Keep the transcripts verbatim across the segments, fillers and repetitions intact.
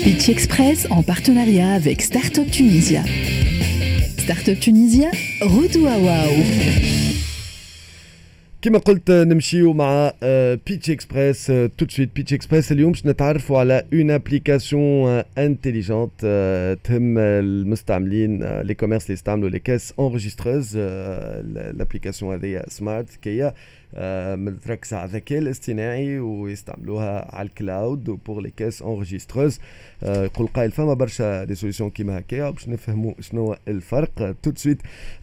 Pitch Express en partenariat avec Startup Tunisia. Startup Tunisia, Rodua Wow. كما قلت نمشيو مع بيتش اكسبريس تو سويت. بيتش اكسبريس اليوم باش نتعرفوا على اون ابليكاسيون انتيليجنت تهم المستعملين لي كوميرس اللي يستعملوا لي كاس انريجستريز. الابليكاسيون هذه سمارت كي متركزة على الذكاء الاصطناعي ويستعملوها على الكلاود وبور لي كاس انريجستريز. يقول قائل فما برشا دي سوليسيون كيما هكايا باش نفهموا شنو الفرق تو سويت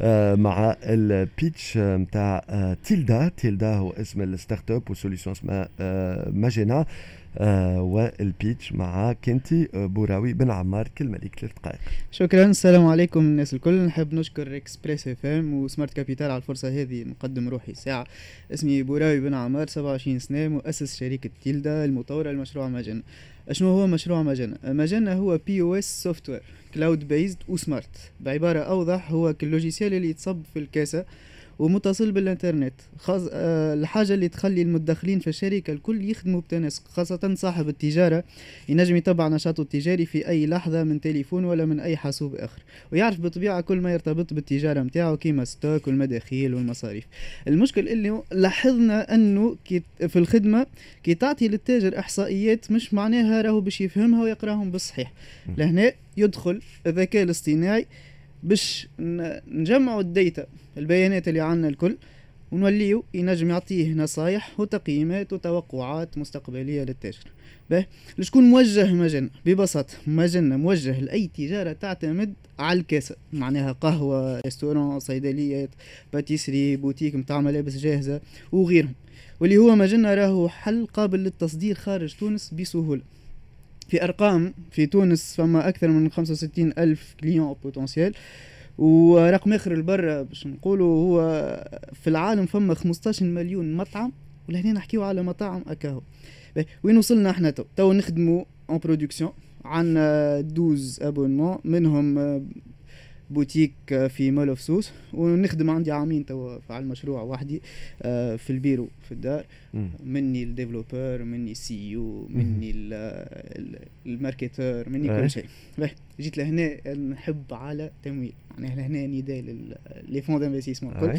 مع البيتش نتاع تيلدا. تيلدا هو اسم الستارت اب وسوليسيون اسمها ماجينا. آه والبيتش مع كنتي بوراوي بن عمار كلمة ليك ثلاث دقائق. شكرا. السلام عليكم الناس الكل. نحب نشكر اكسبريس اف ام وسمارت كابيتال على الفرصة هذه نقدم روحي ساعة. اسمي بوراوي بن عمار، سبعة وعشرين سنة، مؤسس شركة تيلدا المطورة لمشروع ماجنا. شنو هو مشروع ماجنا؟ ماجنا هو بي او اس سوفتوير كلاود بيزد وسمارت. بعبارة اوضح هو كاللوجيسيال اللي يتصب في الكاسة ومتصل بالانترنت، خاص أه الحاجه اللي تخلي المدخلين في الشركه الكل يخدموا بتناسق، خاصه صاحب التجاره ينجم يتبع نشاطه التجاري في اي لحظه من تليفون ولا من اي حاسوب اخر، ويعرف بطبيعه كل ما يرتبط بالتجاره نتاعو كيما ستوك والمداخيل والمصاريف. المشكل اللي لاحظنا انه كي في الخدمه كي تعطي للتاجر احصائيات مش معناها راهو باش يفهمها ويقراهم بالصحيح. لهنا يدخل الذكاء الاصطناعي باش نجمعوا الداتا البيانات اللي عنا الكل ونوليو ينجم يعطيه نصايح وتقييمات وتوقعات مستقبلية للتاجر. به لشكون موجه ماجنا؟ ببساطة ماجنا موجه لأي تجارة تعتمد على الكاسة، معناها قهوة، ريستوران، صيدليات، باتيسري، بوتيك متاع ملابس جاهزة وغيرهم، واللي هو ماجنا راهو حل قابل للتصدير خارج تونس بسهولة. في أرقام في تونس فما أكثر من خمسة وستين ألف كليون بوتنسيال، ورقم آخر البرة باش نقولوا هو في العالم فما خمسطاش مليون مطعم، ولهنا نحكيو على مطاعم أكاهو. وين وصلنا احنا تو؟ تو نخدموا en production، عنا دوز أبونمون منهم بوتيك في مول اوف سوس، ونخدم عندي عامين تو على المشروع وحدي في البيرو في الدار. مني الديفلوبر، مني السي يو، مني الماركتور، مني كل شيء. جيت لهنا نحب على تمويل، يعني لهنا نداء لي فون دانفستيسمون كل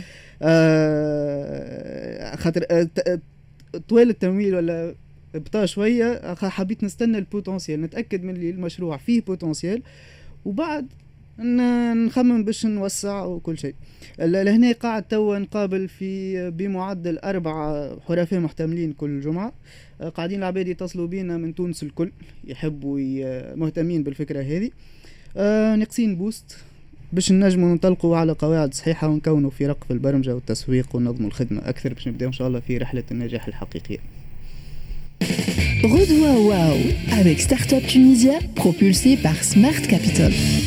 خاطر طوال التمويل ولا بطا شويه حبيت نستنى البوتنسيال، نتاكد من اللي المشروع فيه بوتنسيال وبعد نخمم باش نوسع وكل شيء. لهنا قاعد توا نقابل في بمعدل أربعة حرفاء محتملين كل جمعة. قاعدين العباد يتصلوا بينا من تونس الكل يحبوا مهتمين بالفكرة هذه. نقصين بوست باش ننجموا ننطلقوا على قواعد صحيحة ونكونوا فرق في البرمجة والتسويق ونظم الخدمة أكثر باش نبدأ إن شاء الله في رحلة النجاح الحقيقية. Rodua Wow avec Startup Tunisia propulsé par Smart Capital.